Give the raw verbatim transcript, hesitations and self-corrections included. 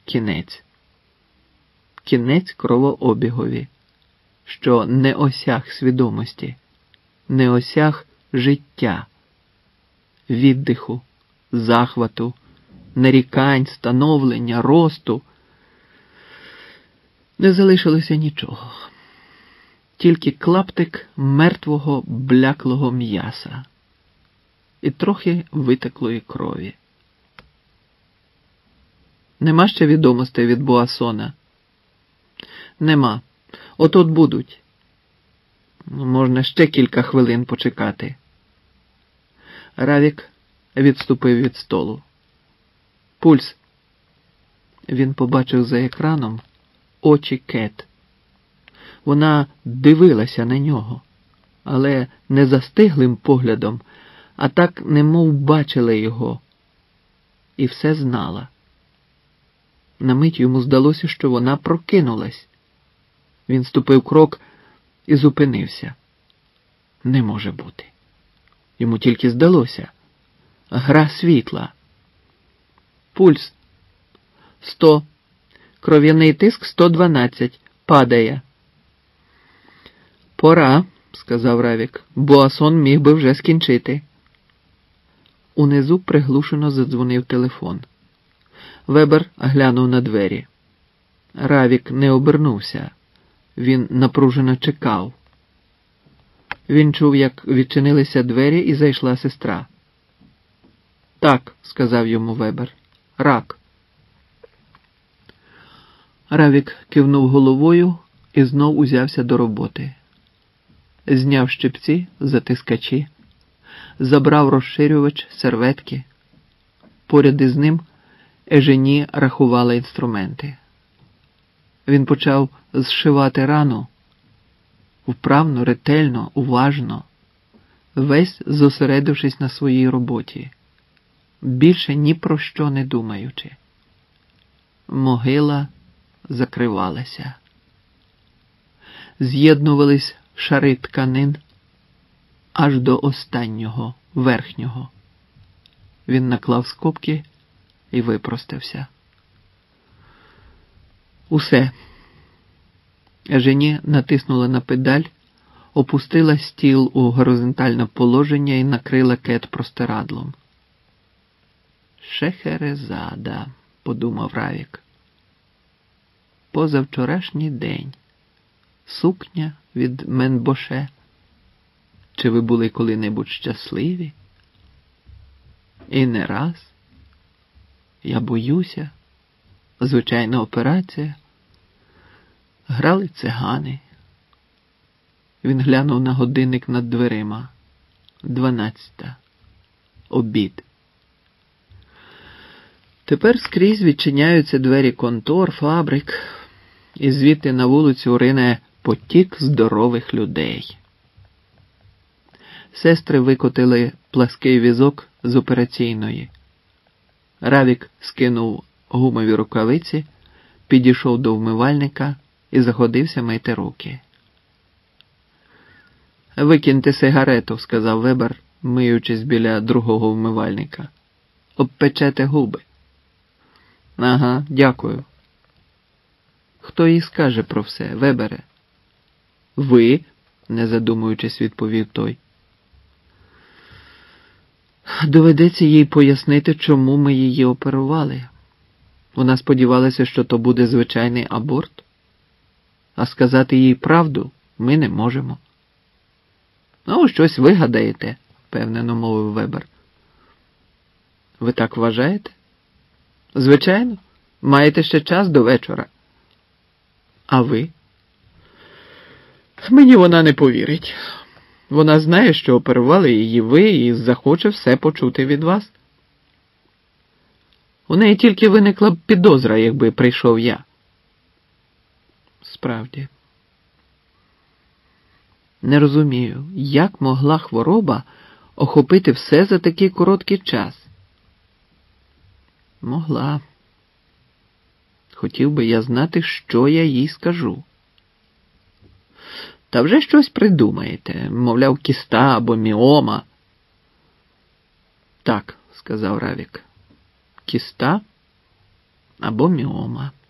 кінець. Кінець кровообігові, що не осяг свідомості, не осяг життя, віддиху, захвату, нарікань, становлення, росту. Не залишилося нічого. Тільки клаптик мертвого бляклого м'яса і трохи витеклої крові. Нема ще відомостей від Буассона? Нема. От-от будуть. Можна ще кілька хвилин почекати. Равік відступив від столу. Пульс. Він побачив за екраном очі Кет. Вона дивилася на нього, але не застиглим поглядом, а так немов бачила його. І все знала. На мить йому здалося, що вона прокинулась. Він ступив крок і зупинився. Не може бути. Йому тільки здалося. Гра світла. Пульс. Сто. Кров'яний тиск сто дванадцять. Падає. Пора, сказав Равік. Буассон міг би вже скінчити. Унизу приглушено задзвонив телефон. Вебер глянув на двері. Равік не обернувся. Він напружено чекав. Він чув, як відчинилися двері, і зайшла сестра. Так, сказав йому Вебер. Рак. Равік кивнув головою і знов узявся до роботи. Зняв щипці, затискачі, забрав розширювач, серветки. Поряд із ним Ежені рахувала інструменти. Він почав зшивати рану, вправно, ретельно, уважно, весь зосередившись на своїй роботі, більше ні про що не думаючи. Могила закривалася. З'єднувались шари тканин аж до останнього, верхнього. Він наклав скобки і випростався. Усе. Жені натиснула на педаль, опустила стіл у горизонтальне положення і накрила Кет простирадлом. Шехерезада, подумав Равік. Позавчорашній день. Сукня від Менбоше. Чи ви були коли-небудь щасливі? І не раз. Я боюся. Звичайна операція. Грали цигани. Він глянув на годинник над дверима. Дванадцята. Обід. Тепер скрізь відчиняються двері контор, фабрик, і звідти на вулицю рине потік здорових людей. Сестри викотили плаский візок з операційної. Равік скинув гумові рукавиці, підійшов до вмивальника і заходився мити руки. «Викиньте сигарету», – сказав Вебер, миючись біля другого вмивальника. «Обпечете губи». «Ага, дякую». «Хто їй скаже про все, Вебере?» «Ви», – не задумуючись, відповів той. «Доведеться їй пояснити, чому ми її оперували. Вона сподівалася, що то буде звичайний аборт. А сказати їй правду ми не можемо». «Ну, щось вигадаєте», – впевнено мовив Вебер. «Ви так вважаєте?» «Звичайно. Маєте ще час до вечора». «А ви?» «Мені вона не повірить. Вона знає, що оперували її ви, і захоче все почути від вас. У неї тільки виникла б підозра, якби прийшов я». «Справді. Не розумію, як могла хвороба охопити все за такий короткий час?» «Могла. Хотів би я знати, що я їй скажу». «Та вже щось придумаєте, мовляв, кіста або міома». «Так», – сказав Равік. «Кіста або міома.